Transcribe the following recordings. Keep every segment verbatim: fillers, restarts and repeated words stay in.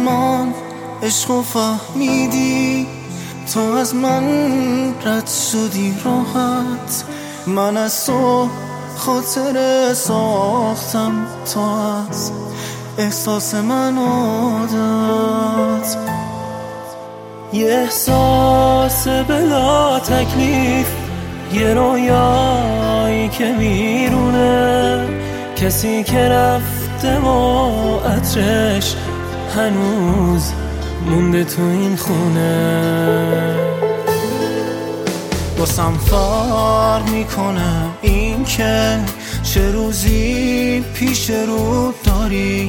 زمان عشق و فهمیدی، تو از من رد شدی راحت. من از تو خاطره ساختم، تو از احساس من عادت. یه احساس بلا تکلیف، یه رویایی که میرونه، کسی که رفته و عطرش هنوز مونده تو این خونه. باسم فرق میکنه این که چه روزی پیش رو داری،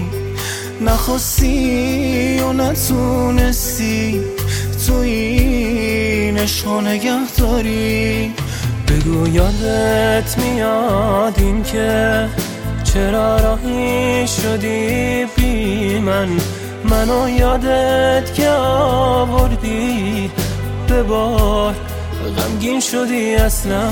نخواستی و نتونستی تو این عشق نگه داری. بگو یادت میاد این که چرا راهی شدی بی من، منو یادت که آوردی به بار، غمگین شدی اصلا.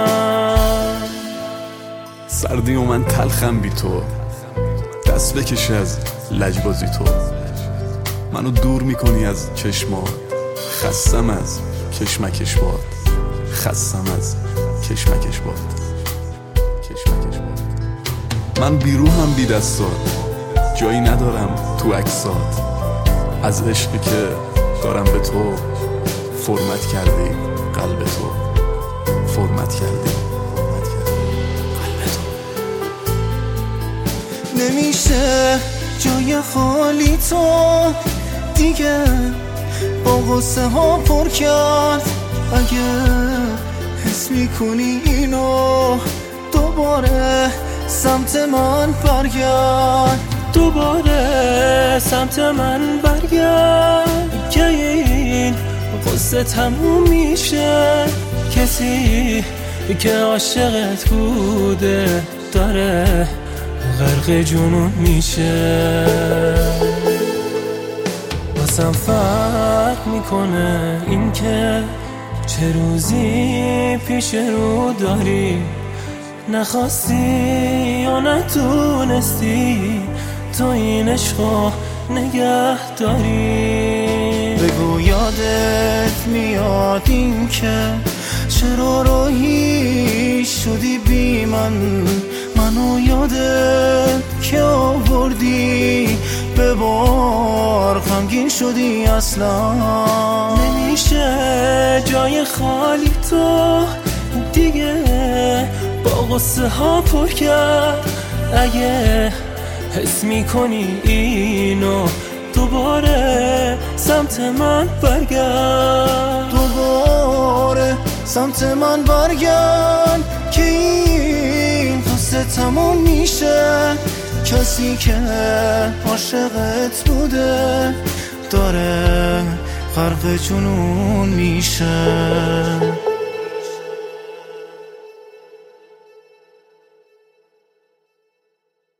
سردی و من تلخم بی تو، دست بکش از لجبازی تو. منو دور میکنی از چشمات، خستم از کشمکش باد، خستم از کشمکش باد، کشمکش باد. من بیروحم بی دستات، جایی ندارم تو عکسات. از عشقی که دارم به تو، فرمت کردی قلب تو، فرمت کردی قلب تو. نمیشه جای خالی تو دیگه با غصه ها پر کرد. اگه حس میکنی اینو دوباره سمت من برگرد، دوباره سمت من برگرد که این قصه تموم میشه. کسی که عاشقت بوده داره غرق جنون میشه. واسم فرق میکنه این که چه روزی پیش رو داری، نخواستی یا نتونستی تو این عشقو نگه داری. بگو یادت میاد این که چرا راهی شدی بی من، منو یادت که آوردی به بار، غمگین شدی اصلا. نمیشه جای خالی تو دیگه با غصه ها پر کرد. اگه حس میکنی اینو دوباره سمت من برگرد، دوباره سمت من برگرد که این قصه تموم میشه. کسی که عاشقت بوده داره غرق جنون میشه.